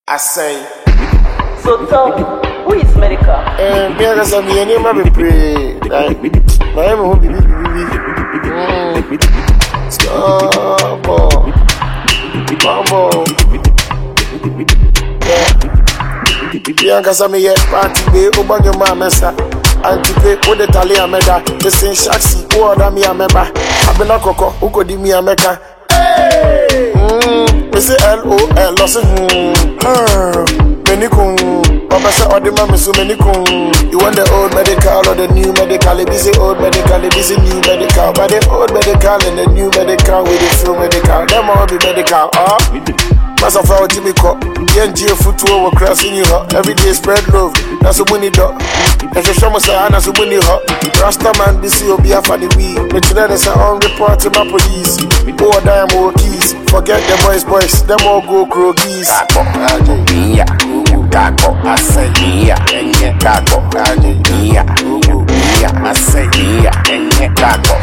I say. So tell me, who is medical? Because I'm the name of a pray. My name will be. Stop. Mambo. Bianca Sammy, party bay, Obanya Massa. Antipe, what the Talia Meda, the same Shaxi, who are me a member. I've been a coco, who could give me a mecha. Hey! Missy LOL, lost Menikun, Obasa or the mamma so menikun. You want the old medical or the new medical? It is the old medical, it is the new medical. But the old medical and the new medical with the full medical. Them all be medical, Mass of our Jimmy Cop, DNG football will crossing you every day spread love. That's a money dog. As a show say, as a money hot. Rasta man, this will be a funny week. But today there's an on report to my police. Poor damn more keys. Forget the boys, them all go crogies. Kako, I say Kako, I say Kako,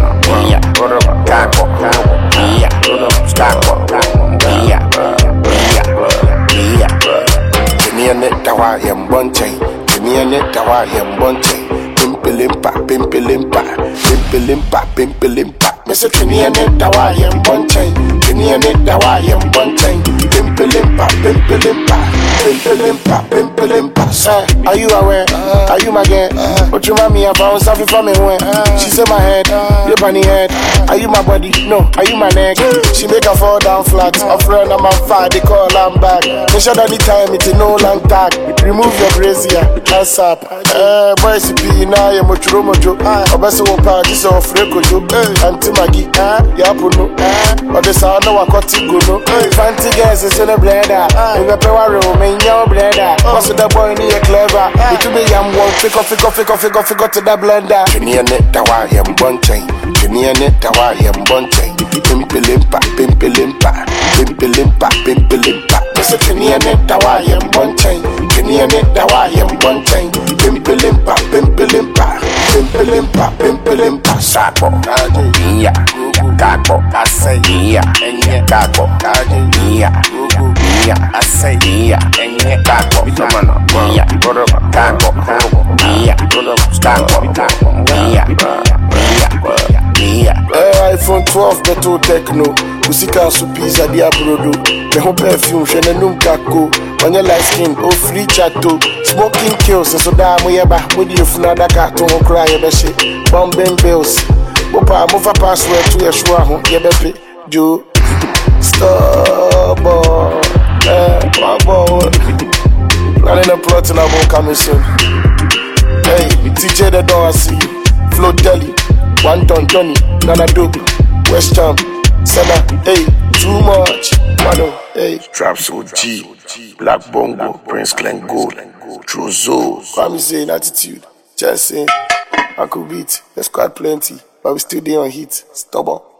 Tawa yam bonche, tawa yam bonche, pimpelimpa, Mr. Tiniane tawa yam bonche, tawa yam bonche, pimpelimpa. Sir, are you aware? Are you my girl? What you want me about? Something from me when she said my head, your bunny head. Are you my body? No, are you my neck? She make her fall down flat. A friend of my father, they call her back. Make sure that the time it's no long tag. Remove your brazier, hands up. Boys, be now you're much romojo. Obesa wopa, this is off rekojo. Auntie Maggie, Yapuno. Or the sound of a cotigo. Fancy guys is in a blender. In a power room, in your blender. What's the boy near clever? It will be young one, figure to the blender. Tiniane tawa yam bonche, tawa yam bonche, pimpelimpa. Mr. Tiniane tawa yam bonche, tawa yam bonche, pimpelimpa. Sako, Kako, I say Kako, I say Kako, iPhone 12 beto techno. Usika supisa dia brodo. Me home perfume shene num kako. Onye light skin o free chato. Smoking kills so da mo yeba. Mo di efuna daka to ho kra ye be she. Bombing bills. Mopa move password to your show ho ye be pe. Jo stop. Running a plot in a coming soon. Hey, TJ the door I see. Flo Deli, One Ton Johnny, Nana Dope, West Ham, Senna, hey, too much. Mano, hey, Traps OG, Black Bongo, Prince Glen Gold, Trozo. Kwame saying attitude, just saying, I could beat, the squad plenty, but we still there on heat, stubborn.